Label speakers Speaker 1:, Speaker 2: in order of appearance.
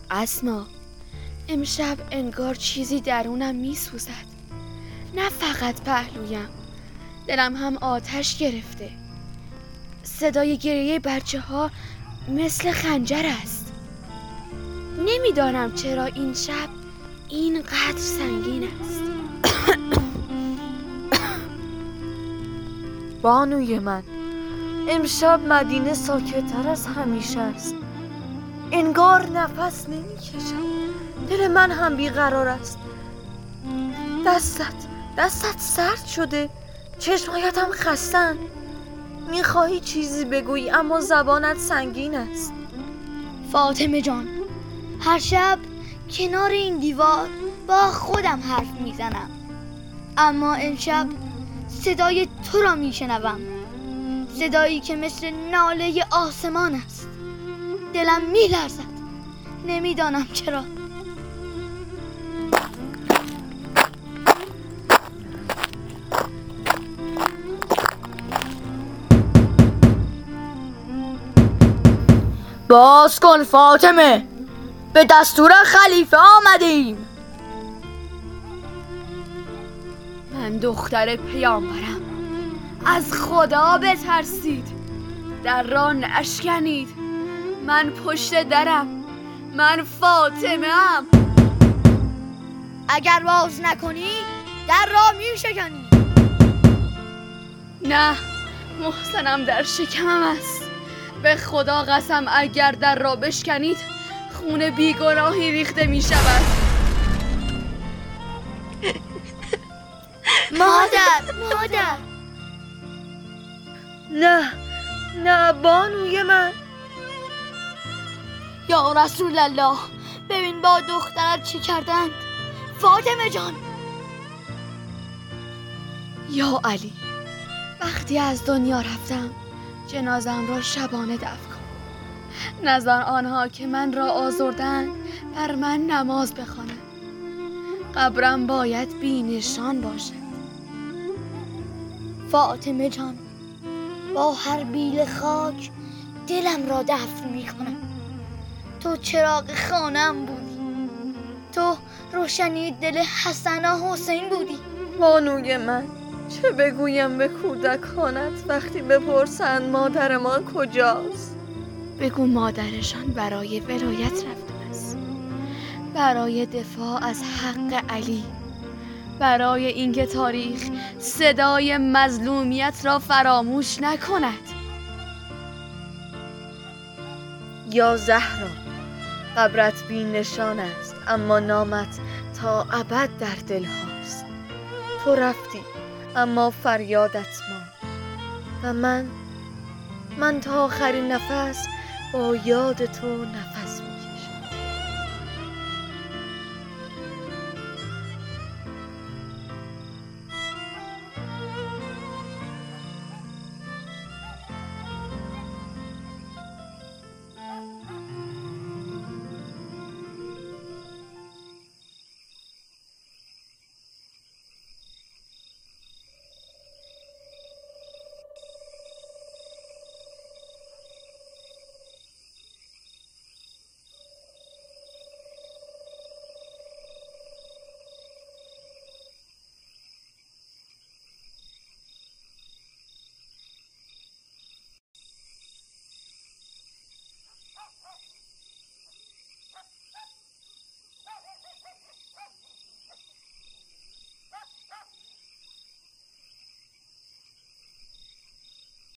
Speaker 1: اسما، امشب انگار چیزی درونم میسوزد. نه فقط پهلویم، دلم هم آتش گرفته. صدای گریه بچه ها مثل خنجر است. نمیدانم چرا این شب اینقدر سنگین است.
Speaker 2: بانوی من، امشب مدینه ساکت‌تر از همیشه است. انگار نفس نمی‌کشم. دل من هم بیقرار است. دستت سرد شده، چشمهایت هم خستن. میخواهی چیزی بگویی اما زبانت سنگین است.
Speaker 3: فاطمه جان، هر شب کنار این دیوار با خودم حرف میزنم، اما امشب صدای تو را میشنوم، صدایی که مثل ناله آسمان است. دلم میلرزد، نمیدانم چرا.
Speaker 4: باز کن فاطمه، به دستور خلیفه آمدیم.
Speaker 1: من دختر پیامبرم، از خدا بترسید. در را نشکنید. من پشت درم، من فاطمه ام.
Speaker 3: اگر باز نکنی در را میشکنی.
Speaker 1: نه، محسنم در شکمم است. به خدا قسم اگر در را بشکنید خون بیگناهی ریخته می شود.
Speaker 3: مادر
Speaker 2: نه بانوی من.
Speaker 3: یا رسول الله، ببین با دخترت چی کردند. فاطمه جان.
Speaker 1: یا علی، وقتی از دنیا رفتم جنازم را شبانه دفن کن. نزار آنها که من را آزردند بر من نماز بخوانند. قبرم باید بی نشان باشد.
Speaker 3: فاطمه جان، با هر بیل خاک دلم را دفن میکنم. تو چراغ خانم بودی، تو روشنی دل حسن و حسین بودی.
Speaker 2: بانوی من، چه بگویم به کودکانت وقتی بپرسند مادر ما کجاست؟
Speaker 1: بگو مادرشان برای ولایت رفته است، برای دفاع از حق علی، برای اینکه تاریخ صدای مظلومیت را فراموش نکند.
Speaker 2: یا زهرا، قبرت بی نشان است اما نامت تا ابد در دل هاست. تو رفتی اما فریادت ماند و من تا آخرین نفس با یاد تو نفس